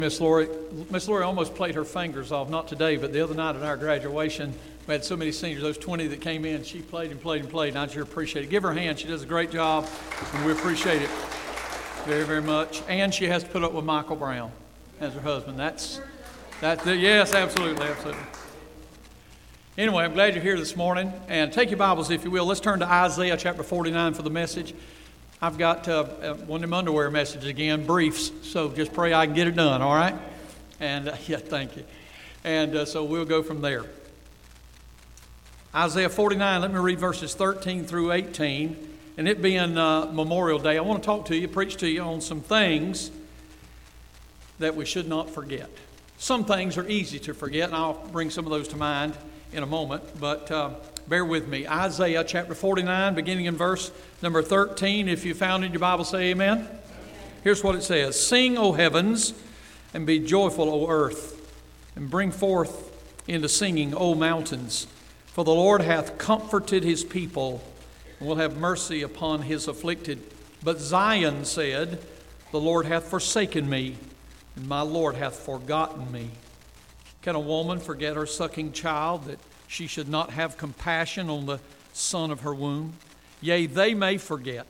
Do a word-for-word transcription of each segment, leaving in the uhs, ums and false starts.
Miss Lori, Miss Lori almost played her fingers off, not today, but the other night at our graduation. We had so many seniors, those twenty that came in, she played and played and played, and I sure appreciate it. Give her a hand, she does a great job, and we appreciate it very, very much. And she has to put up with Michael Brown as her husband. That's, that's the, yes, absolutely, absolutely. Anyway, I'm glad you're here this morning, and take your Bibles, if you will. Let's turn to Isaiah chapter forty-nine for the message. I've got uh, one of them underwear messages again, briefs, so just pray I can get it done, all right? And, uh, yeah, thank you. And uh, so we'll go from there. Isaiah forty-nine, let me read verses thirteen through eighteen. And it being uh, Memorial Day, I want to talk to you, preach to you on some things that we should not forget. Some things are easy to forget, and I'll bring some of those to mind in a moment, but uh, bear with me. Isaiah chapter forty-nine, beginning in verse number thirteen. If you found it in your Bible, say amen. Amen. Here's what it says. Sing, O heavens, and be joyful, O earth, and bring forth into singing, O mountains. For the Lord hath comforted his people, and will have mercy upon his afflicted. But Zion said, the Lord hath forsaken me, and my Lord hath forgotten me. Can a woman forget her sucking child, that she should not have compassion on the son of her womb? Yea, they may forget,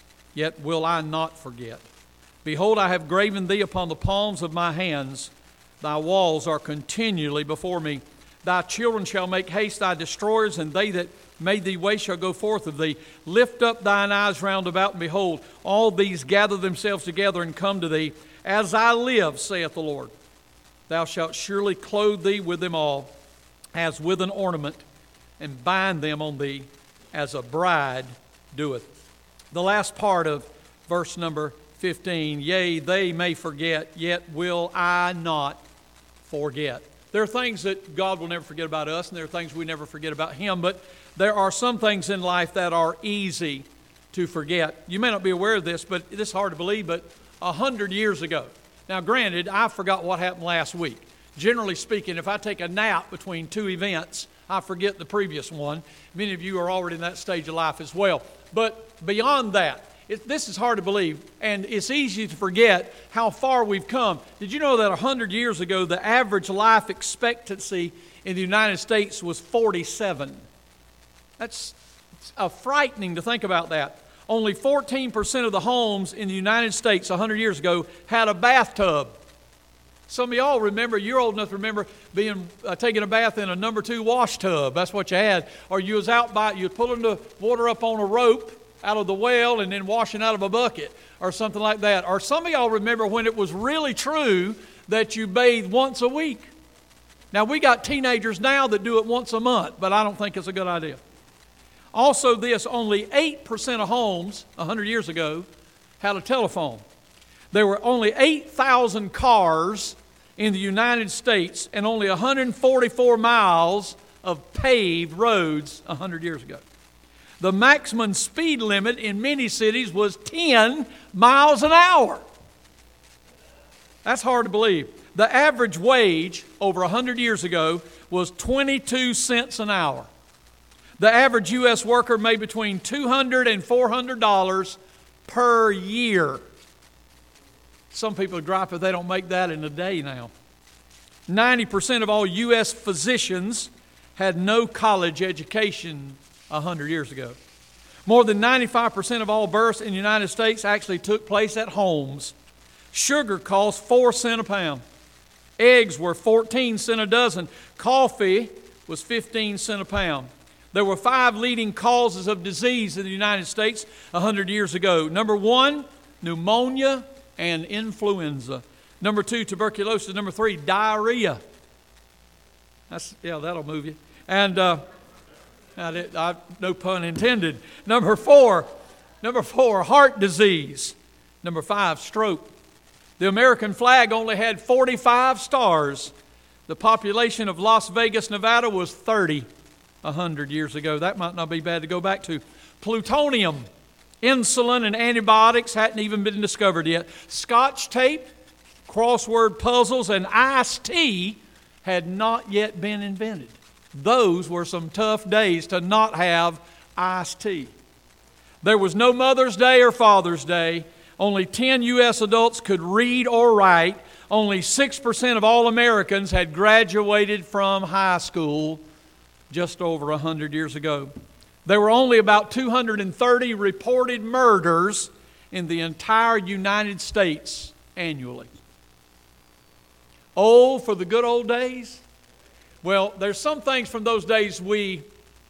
yet will I not forget. Behold, I have graven thee upon the palms of my hands. Thy walls are continually before me. Thy children shall make haste, thy destroyers, and they that made thee waste shall go forth of thee. Lift up thine eyes round about, and behold, all these gather themselves together and come to thee. As I live, saith the Lord, thou shalt surely clothe thee with them all, as with an ornament, and bind them on thee as a bride doeth. The last part of verse number fifteen, yea, they may forget, yet will I not forget. There are things that God will never forget about us, and there are things we never forget about Him, but there are some things in life that are easy to forget. You may not be aware of this, but this is hard to believe, but a hundred years ago. Now, granted, I forgot what happened last week. Generally speaking, if I take a nap between two events, I forget the previous one. Many of you are already in that stage of life as well. But beyond that, it, this is hard to believe, and it's easy to forget how far we've come. Did you know that a hundred years ago, the average life expectancy in the United States was forty-seven? That's uh, frightening to think about that. Only fourteen percent of the homes in the United States a hundred years ago had a bathtub. Some of y'all remember, you're old enough to remember being uh, taking a bath in a number two wash tub. That's what you had. Or you was out by, you was pulling the water up on a rope out of the well and then washing out of a bucket or something like that. Or some of y'all remember when it was really true that you bathed once a week. Now, we got teenagers now that do it once a month, but I don't think it's a good idea. Also this, only eight percent of homes a hundred years ago had a telephone. There were only eight thousand cars in the United States and only one hundred forty-four miles of paved roads a hundred years ago. The maximum speed limit in many cities was ten miles an hour. That's hard to believe. The average wage over a hundred years ago was twenty-two cents an hour. The average U S worker made between two hundred dollars and four hundred dollars per year. Some people gripe if they don't make that in a day now. ninety percent of all U S physicians had no college education a hundred years ago. More than ninety-five percent of all births in the United States actually took place at homes. Sugar cost four cents a pound. Eggs were fourteen cents a dozen. Coffee was fifteen cents a pound. There were five leading causes of disease in the United States a hundred years ago. Number one, pneumonia and influenza. Number two, tuberculosis. Number three, diarrhea. That's, yeah, that'll move you. And uh, I did, I, no pun intended. Number four, number four, heart disease. Number five, stroke. The American flag only had forty-five stars. The population of Las Vegas, Nevada was thirty. A hundred years ago. That might not be bad to go back to. Plutonium, insulin, and antibiotics hadn't even been discovered yet. Scotch tape, crossword puzzles, and iced tea had not yet been invented. Those were some tough days to not have iced tea. There was no Mother's Day or Father's Day. Only ten U S adults could read or write. only six percent of all Americans had graduated from high school just over one hundred years ago. There were only about two hundred thirty reported murders in the entire United States annually. Oh, for the good old days? Well, there's some things from those days we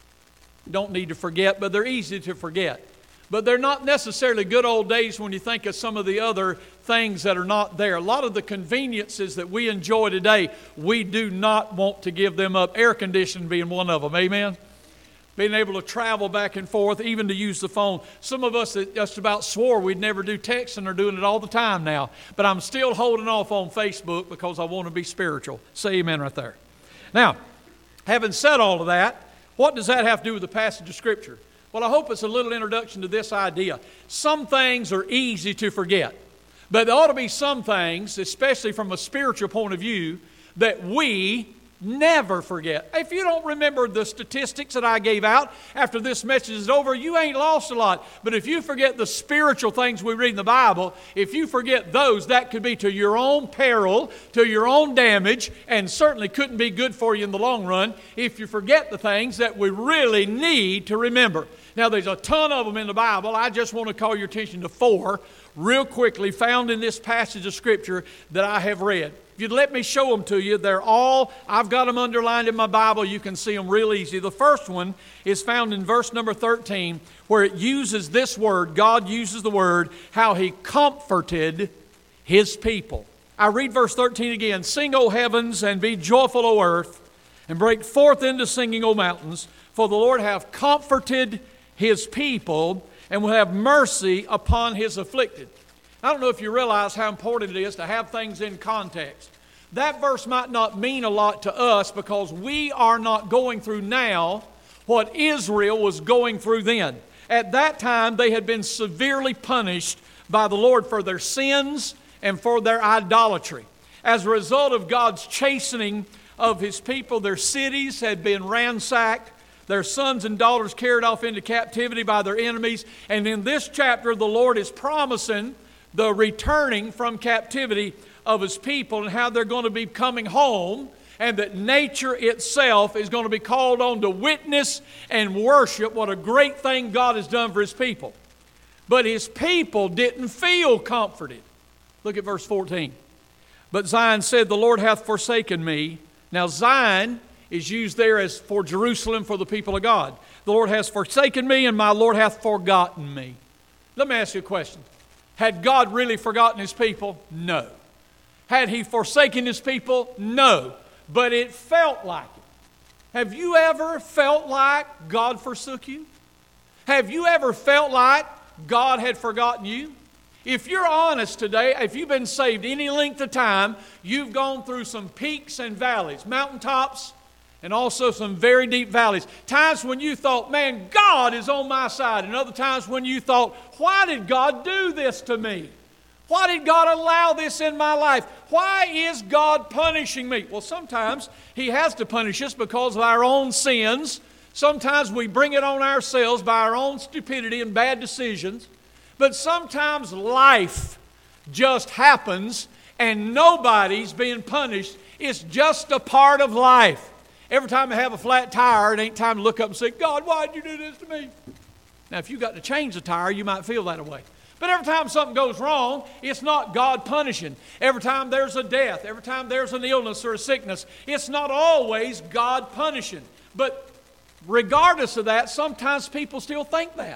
don't need to forget, but they're easy to forget. But they're not necessarily good old days when you think of some of the other things that are not there. A lot of the conveniences that we enjoy today, we do not want to give them up. Air conditioning being one of them, amen? Being able to travel back and forth, even to use the phone. Some of us that just about swore we'd never do texting are doing it all the time now. But I'm still holding off on Facebook because I want to be spiritual. Say amen right there. Now, having said all of that, what does that have to do with the passage of Scripture? Well, I hope it's a little introduction to this idea. Some things are easy to forget, but there ought to be some things, especially from a spiritual point of view, that we never forget. If you don't remember the statistics that I gave out after this message is over, you ain't lost a lot. But if you forget the spiritual things we read in the Bible, if you forget those, that could be to your own peril, to your own damage, and certainly couldn't be good for you in the long run if you forget the things that we really need to remember. Now, there's a ton of them in the Bible. I just want to call your attention to four real quickly found in this passage of Scripture that I have read. If you'd let me show them to you, they're all, I've got them underlined in my Bible. You can see them real easy. The first one is found in verse number thirteen, where it uses this word, God uses the word, how He comforted His people. I read verse thirteen again. Sing, O heavens, and be joyful, O earth, and break forth into singing, O mountains, for the Lord hath comforted His people, and will have mercy upon His afflicted. I don't know if you realize how important it is to have things in context. That verse might not mean a lot to us because we are not going through now what Israel was going through then. At that time, they had been severely punished by the Lord for their sins and for their idolatry. As a result of God's chastening of His people, their cities had been ransacked, their sons and daughters carried off into captivity by their enemies. And in this chapter, the Lord is promising the returning from captivity of His people and how they're going to be coming home, and that nature itself is going to be called on to witness and worship what a great thing God has done for His people. But His people didn't feel comforted. Look at verse fourteen. But Zion said, the Lord hath forsaken me. Now Zion is used there as for Jerusalem, for the people of God. The Lord has forsaken me, and my Lord hath forgotten me. Let me ask you a question. Had God really forgotten His people? No. Had He forsaken His people? No. But it felt like it. Have you ever felt like God forsook you? Have you ever felt like God had forgotten you? If you're honest today, if you've been saved any length of time, you've gone through some peaks and valleys, mountaintops, and also some very deep valleys. Times when you thought, man, God is on my side. And other times when you thought, why did God do this to me? Why did God allow this in my life? Why is God punishing me? Well, sometimes He has to punish us because of our own sins. Sometimes we bring it on ourselves by our own stupidity and bad decisions. But sometimes life just happens and nobody's being punished. It's just a part of life. Every time I have a flat tire, it ain't time to look up and say, God, why'd you do this to me? Now, if you got to change the tire, you might feel that way. But every time something goes wrong, it's not God punishing. Every time there's a death, every time there's an illness or a sickness, it's not always God punishing. But regardless of that, sometimes people still think that.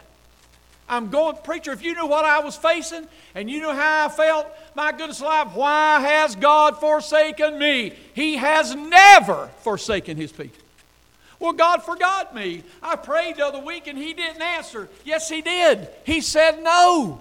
I'm going, preacher, if you knew what I was facing and you knew how I felt, my goodness alive, why has God forsaken me? He has never forsaken His people. Well, God forgot me. I prayed the other week and He didn't answer. Yes, He did. He said no.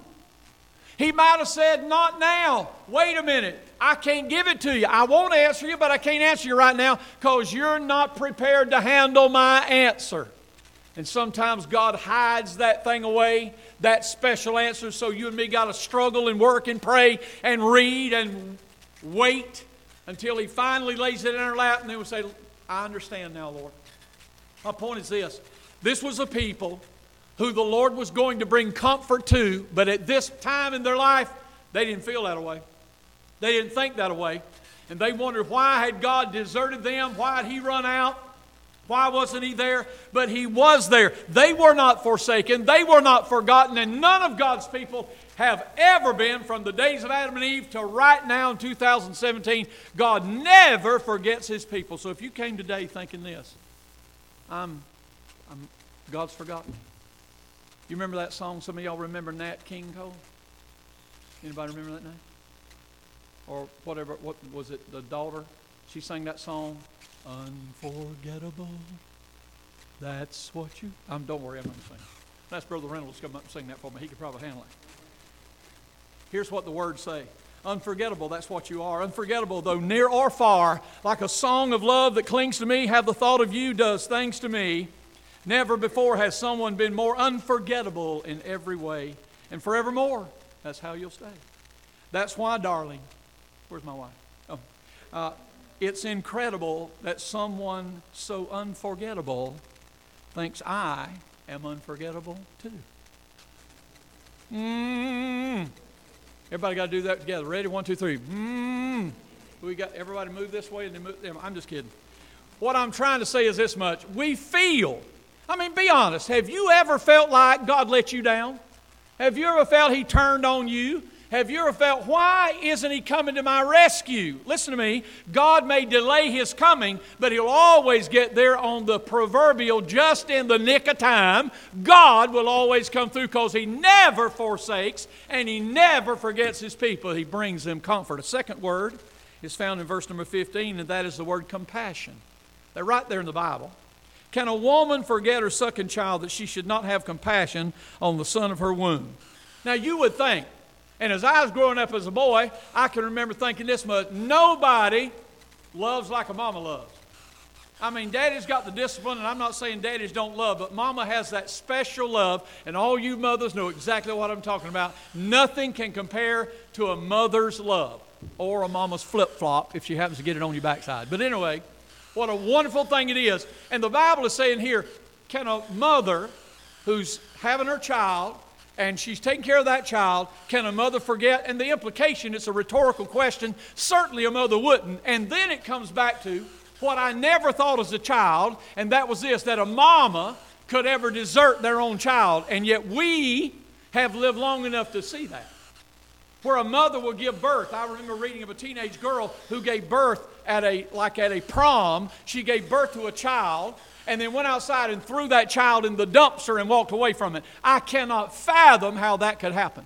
He might have said, not now. Wait a minute. I can't give it to you. I won't answer you, but I can't answer you right now because you're not prepared to handle my answer. And sometimes God hides that thing away, that special answer, so you and me got to struggle and work and pray and read and wait until He finally lays it in our lap, and then we'll say, I understand now, Lord. My point is this. This was a people who the Lord was going to bring comfort to, but at this time in their life, they didn't feel that way. They didn't think that way. And they wondered, why had God deserted them? Why had He run out? Why wasn't He there? But He was there. They were not forsaken. They were not forgotten. And none of God's people have ever been, from the days of Adam and Eve to right now in two thousand seventeen. God never forgets His people. So if you came today thinking this, I'm, I'm God's forgotten. You remember that song? Some of y'all remember Nat King Cole? Anybody remember that name? Or whatever, what was it, the daughter? She sang that song, Unforgettable, that's what you... Um, don't worry, I'm not singing. That's Brother Reynolds come up and sing that for me. He could probably handle it. Here's what the words say. Unforgettable, that's what you are. Unforgettable, though near or far, like a song of love that clings to me, have the thought of you does things to me. Never before has someone been more unforgettable in every way. And forevermore, that's how you'll stay. That's why, darling, where's my wife? Oh, uh, it's incredible that someone so unforgettable thinks I am unforgettable too. Mm. Everybody got to do that together. Ready? One, two, three. Mm. We got everybody move this way and then move. I'm just kidding. What I'm trying to say is this much: we feel. I mean, be honest. Have you ever felt like God let you down? Have you ever felt He turned on you? Have you ever felt, why isn't He coming to my rescue? Listen to me. God may delay His coming, but He'll always get there on the proverbial just in the nick of time. God will always come through because He never forsakes and He never forgets His people. He brings them comfort. A second word is found in verse number fifteen, and that is the word compassion. They're right there in the Bible. Can a woman forget her sucking child that she should not have compassion on the son of her womb? Now you would think, and as I was growing up as a boy, I can remember thinking this much: nobody loves like a mama loves. I mean, daddy's got the discipline, and I'm not saying daddies don't love, but mama has that special love, and all you mothers know exactly what I'm talking about. Nothing can compare to a mother's love, or a mama's flip-flop if she happens to get it on your backside. But anyway, what a wonderful thing it is. And the Bible is saying here, can a mother who's having her child, and she's taking care of that child, can a mother forget? And the implication, it's a rhetorical question, certainly a mother wouldn't. And then it comes back to what I never thought as a child, and that was this, that a mama could ever desert their own child. And yet we have lived long enough to see that. Where a mother will give birth. I remember reading of a teenage girl who gave birth at a, like at a prom. She gave birth to a child, and then went outside and threw that child in the dumpster and walked away from it. I cannot fathom how that could happen.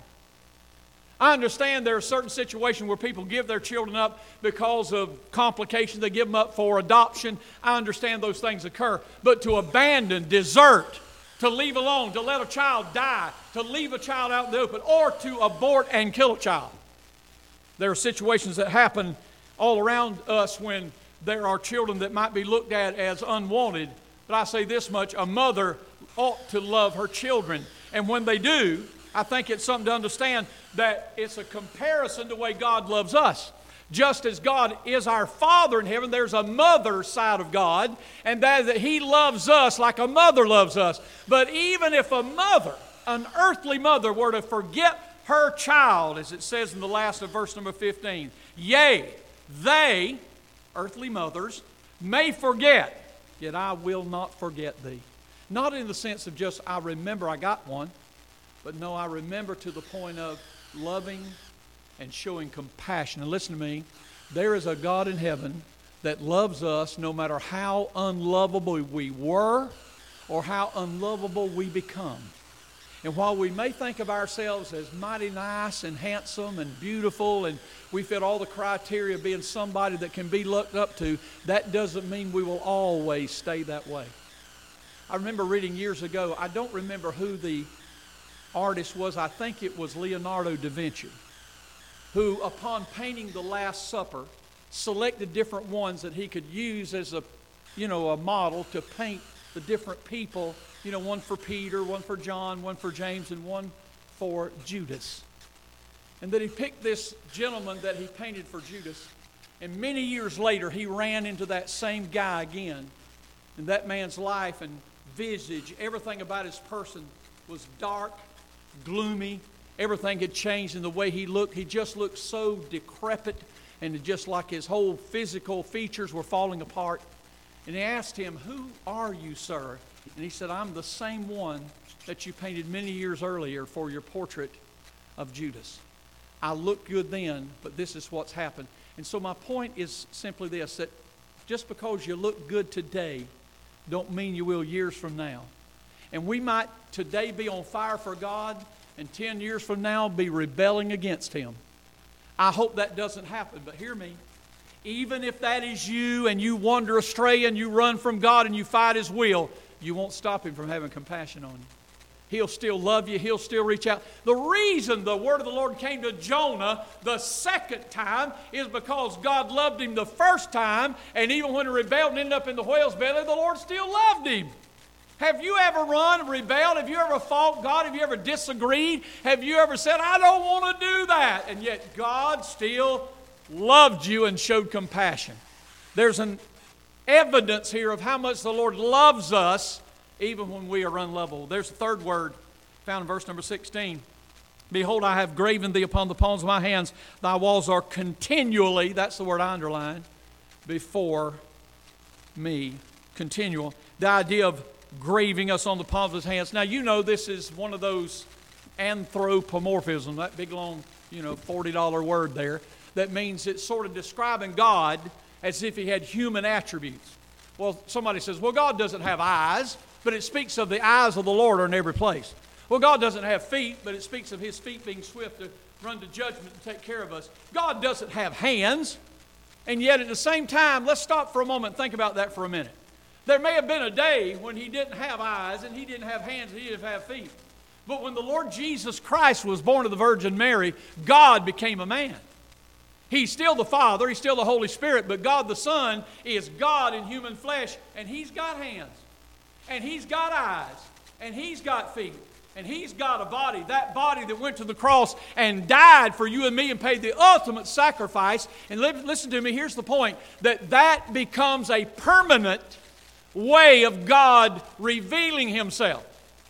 I understand there are certain situations where people give their children up because of complications. They give them up for adoption. I understand those things occur. But to abandon, desert, to leave alone, to let a child die, to leave a child out in the open, or to abort and kill a child. There are situations that happen all around us when there are children that might be looked at as unwanted. But I say this much, a mother ought to love her children. And when they do, I think it's something to understand that it's a comparison to the way God loves us. Just as God is our Father in heaven, there's a mother side of God, and that is that He loves us like a mother loves us. But even if a mother, an earthly mother, were to forget her child, as it says in the last of verse number fifteen, yea, they, earthly mothers, may forget, yet I will not forget thee. Not in the sense of just, I remember I got one, but no, I remember to the point of loving and showing compassion. And listen to me, there is a God in heaven that loves us no matter how unlovable we were or how unlovable we become. And while we may think of ourselves as mighty nice and handsome and beautiful, and we fit all the criteria of being somebody that can be looked up to, that doesn't mean we will always stay that way. I remember reading years ago, I don't remember who the artist was, I think it was Leonardo da Vinci, who upon painting the Last Supper selected different ones that he could use as a, you know, a model to paint the different people, you know, one for Peter, one for John, one for James, and one for Judas. And then he picked this gentleman that he painted for Judas, and many years later he ran into that same guy again, and that man's life and visage, everything about his person was dark, gloomy, everything had changed in the way he looked. He just looked so decrepit, and just like his whole physical features were falling apart. And he asked him, "Who are you, sir?" And he said, "I'm the same one that you painted many years earlier for your portrait of Judas. I looked good then, but this is what's happened." And so my point is simply this, that just because you look good today don't mean you will years from now. And we might today be on fire for God, and ten years from now be rebelling against Him. I hope that doesn't happen, but hear me. Even if that is you and you wander astray and you run from God and you fight His will, you won't stop Him from having compassion on you. He'll still love you. He'll still reach out. The reason the word of the Lord came to Jonah the second time is because God loved him the first time, and even when he rebelled and ended up in the whale's belly, the Lord still loved him. Have you ever run and rebelled? Have you ever fought God? Have you ever disagreed? Have you ever said, "I don't want to do that"? And yet God still loved you and showed compassion. There's an evidence here of how much the Lord loves us even when we are unlovable. There's the third word found in verse number sixteen. "Behold, I have graven thee upon the palms of my hands. Thy walls are continually," that's the word I underline, "before me." Continual. The idea of graving us on the palms of his hands. Now, you know this is one of those anthropomorphism, that big long, you know, forty dollar word there, that means it's sort of describing God as if He had human attributes. Well, somebody says, "Well, God doesn't have eyes," but it speaks of the eyes of the Lord are in every place. Well, God doesn't have feet, but it speaks of His feet being swift to run to judgment and take care of us. God doesn't have hands, and yet at the same time, let's stop for a moment and think about that for a minute. There may have been a day when He didn't have eyes, and He didn't have hands, and He didn't have feet. But when the Lord Jesus Christ was born of the Virgin Mary, God became a man. He's still the Father, He's still the Holy Spirit, but God the Son is God in human flesh, and He's got hands, and He's got eyes, and He's got feet, and He's got a body, that body that went to the cross and died for you and me and paid the ultimate sacrifice. And listen to me, here's the point, that that becomes a permanent way of God revealing Himself.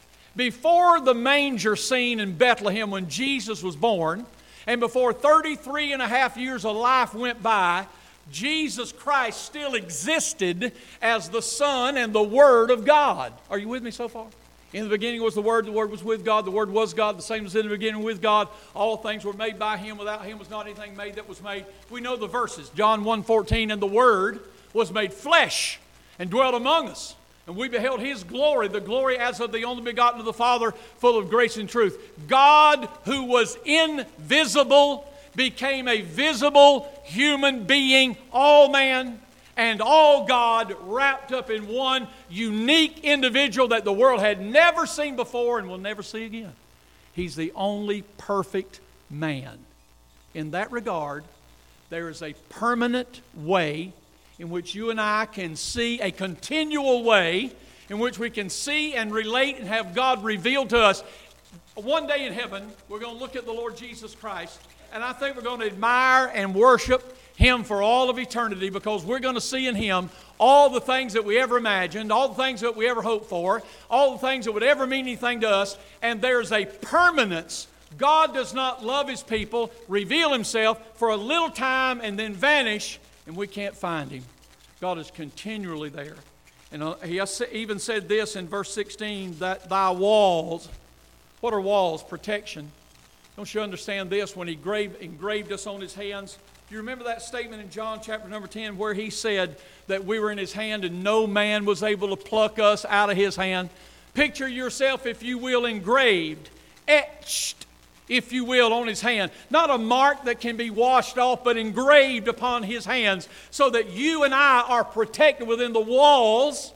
Before the manger scene in Bethlehem when Jesus was born, and before thirty-three and a half years of life went by, Jesus Christ still existed as the Son and the Word of God. Are you with me so far? In the beginning was the Word, the Word was with God, the Word was God, the same was in the beginning with God. All things were made by Him, without Him was not anything made that was made. We know the verses. John one fourteen, "And the Word was made flesh and dwelt among us. And we beheld His glory, the glory as of the only begotten of the Father, full of grace and truth." God, who was invisible, became a visible human being, all man and all God, wrapped up in one unique individual that the world had never seen before and will never see again. He's the only perfect man. In that regard, there is a permanent way in which you and I can see, a continual way in which we can see and relate and have God revealed to us. One day in heaven, we're going to look at the Lord Jesus Christ, and I think we're going to admire and worship Him for all of eternity, because we're going to see in Him all the things that we ever imagined, all the things that we ever hoped for, all the things that would ever mean anything to us, and there's a permanence. God does not love His people, reveal Himself for a little time and then vanish, and we can't find Him. God is continually there. And He even said this in verse sixteen, that thy walls, what are walls? Protection. Don't you understand this? When He engraved, engraved us on His hands, do you remember that statement in John chapter number ten where He said that we were in His hand and no man was able to pluck us out of His hand? Picture yourself, if you will, engraved, etched, if you will, on His hand. Not a mark that can be washed off, but engraved upon His hands, so that you and I are protected within the walls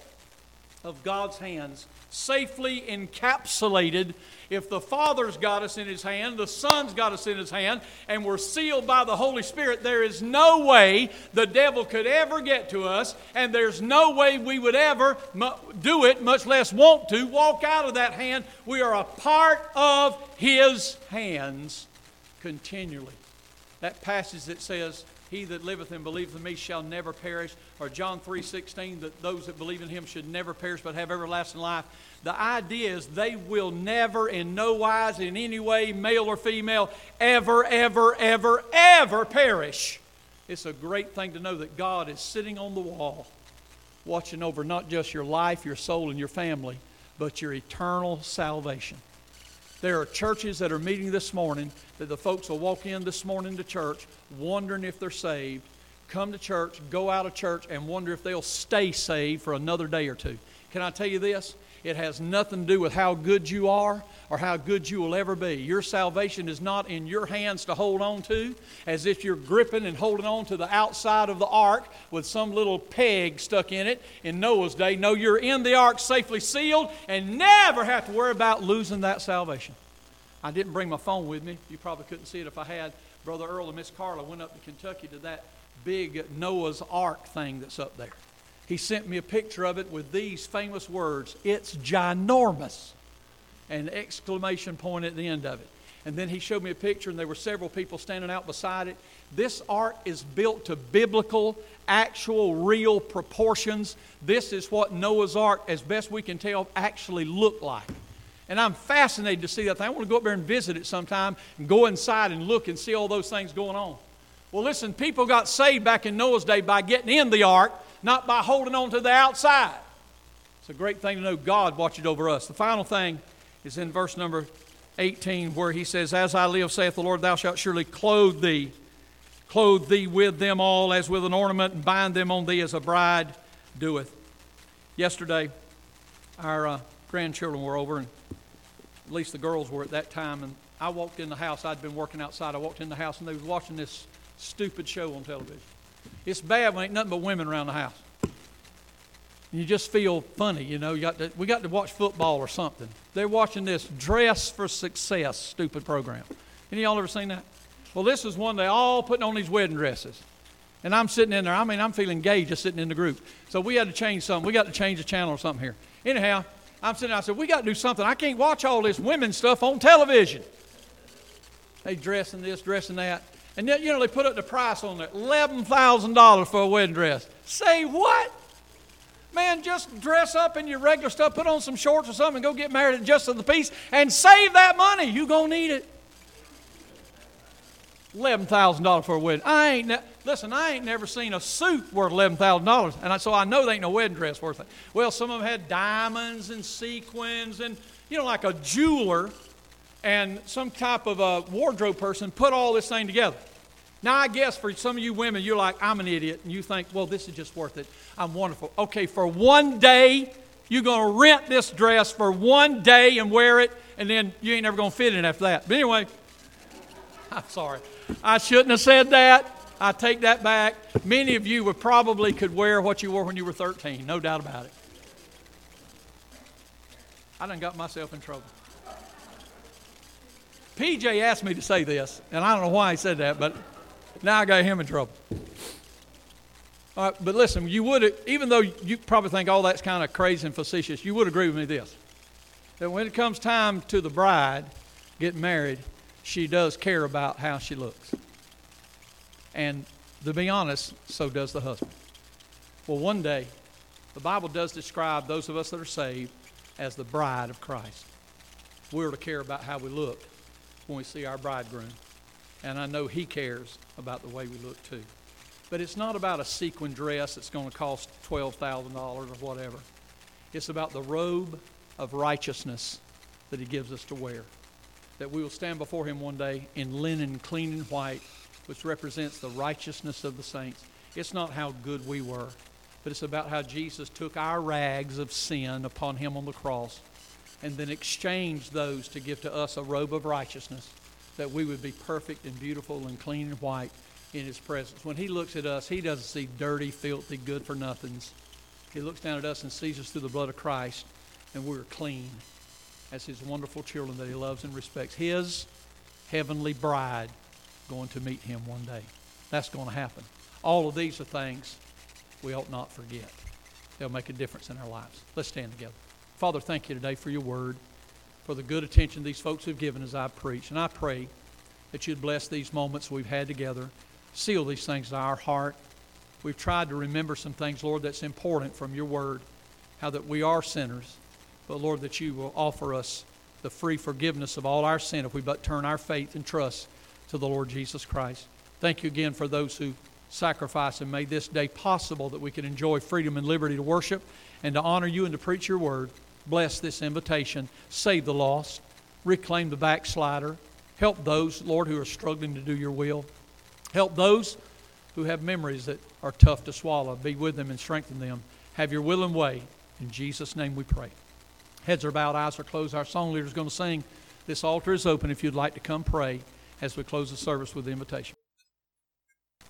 of God's hands, safely encapsulated. If the Father's got us in His hand, the Son's got us in His hand, and we're sealed by the Holy Spirit, there is no way the devil could ever get to us, and there's no way we would ever do it, much less want to, walk out of that hand. We are a part of His hands continually. That passage that says, he that liveth and believeth in me shall never perish. Or John three sixteen, that those that believe in him should never perish but have everlasting life. The idea is they will never in no wise, in any way, male or female, ever, ever, ever, ever perish. It's a great thing to know that God is sitting on the wall, watching over not just your life, your soul, and your family, but your eternal salvation. There are churches that are meeting this morning that the folks will walk in this morning to church wondering if they're saved, come to church, go out of church, and wonder if they'll stay saved for another day or two. Can I tell you this? It has nothing to do with how good you are or how good you will ever be. Your salvation is not in your hands to hold on to, as if you're gripping and holding on to the outside of the ark with some little peg stuck in it in Noah's day. No, you're in the ark safely sealed and never have to worry about losing that salvation. I didn't bring my phone with me. You probably couldn't see it if I had. Brother Earl and Miss Carla went up to Kentucky to that big Noah's Ark thing that's up there. He sent me a picture of it with these famous words, "It's ginormous," and an exclamation point at the end of it. And then he showed me a picture, and there were several people standing out beside it. This ark is built to biblical, actual, real proportions. This is what Noah's Ark, as best we can tell, actually looked like. And I'm fascinated to see that thing. I want to go up there and visit it sometime and go inside and look and see all those things going on. Well, listen, people got saved back in Noah's day by getting in the ark, not by holding on to the outside. It's a great thing to know God watches over us. The final thing is in verse number eighteen, where he says, "As I live, saith the Lord, thou shalt surely clothe thee, clothe thee with them all as with an ornament, and bind them on thee as a bride doeth." Yesterday, our uh, grandchildren were over, and at least the girls were at that time, and I walked in the house. I'd been working outside. I walked in the house, and they was watching this stupid show on television. It's bad when ain't nothing but women around the house. You just feel funny, you know. You got to, we got to watch football or something. They're watching this Dress for Success stupid program. Any of y'all ever seen that? Well, this is one they all putting on these wedding dresses. And I'm sitting in there. I mean, I'm feeling gay just sitting in the group. So we had to change something. We got to change the channel or something here. Anyhow, I'm sitting there. I said, we got to do something. I can't watch all this women stuff on television. They dressing this, dressing that. And then, you know, they put up the price on there, eleven thousand dollars for a wedding dress. Say what? Man, just dress up in your regular stuff, put on some shorts or something, and go get married at just of the piece, and save that money. You gonna need it. eleven thousand dollars for a wedding. I ain't, ne- listen, I ain't never seen a suit worth eleven thousand dollars, and I, so I know they ain't no wedding dress worth it. Well, some of them had diamonds and sequins, and, you know, like a jeweler and some type of a wardrobe person put all this thing together. Now, I guess for some of you women, you're like, I'm an idiot, and you think, well, this is just worth it. I'm wonderful. Okay, for one day, you're going to rent this dress for one day and wear it, and then you ain't never going to fit in after that. But anyway, I'm sorry. I shouldn't have said that. I take that back. Many of you would probably could wear what you wore when you were thirteen, no doubt about it. I done got myself in trouble. P J asked me to say this, and I don't know why he said that, but now I got him in trouble. All right, but listen, you would, even though you probably think all that's kind of crazy and facetious, you would agree with me this, that when it comes time to the bride getting married, she does care about how she looks. And to be honest, so does the husband. Well, one day, the Bible does describe those of us that are saved as the bride of Christ. We're to care about how we look when we see our bridegroom. And I know he cares about the way we look too. But it's not about a sequin dress that's going to cost twelve thousand dollars or whatever. It's about the robe of righteousness that he gives us to wear. That we will stand before him one day in linen clean and white, which represents the righteousness of the saints. It's not how good we were, but it's about how Jesus took our rags of sin upon him on the cross and then exchanged those to give to us a robe of righteousness, that we would be perfect and beautiful and clean and white in his presence. When he looks at us, he doesn't see dirty, filthy, good-for-nothings. He looks down at us and sees us through the blood of Christ, and we're clean as his wonderful children that he loves and respects. His heavenly bride going to meet him one day. That's going to happen. All of these are things we ought not forget. They'll make a difference in our lives. Let's stand together. Father, thank you today for your word, for the good attention these folks have given as I preach. And I pray that you'd bless these moments we've had together. seal these things to our heart. We've tried to remember some things, Lord, that's important from your word, how that we are sinners, but Lord, that you will offer us the free forgiveness of all our sin if we but turn our faith and trust to the Lord Jesus Christ. Thank you again for those who sacrificed and made this day possible that we can enjoy freedom and liberty to worship and to honor you and to preach your word. Bless this invitation. Save the lost. Reclaim the backslider. Help those, Lord, who are struggling to do your will. Help those who have memories that are tough to swallow. Be with them and strengthen them. Have your will and way. In Jesus' name we pray. Heads are bowed, eyes are closed. Our song leader is going to sing. This altar is open if you'd like to come pray as we close the service with the invitation.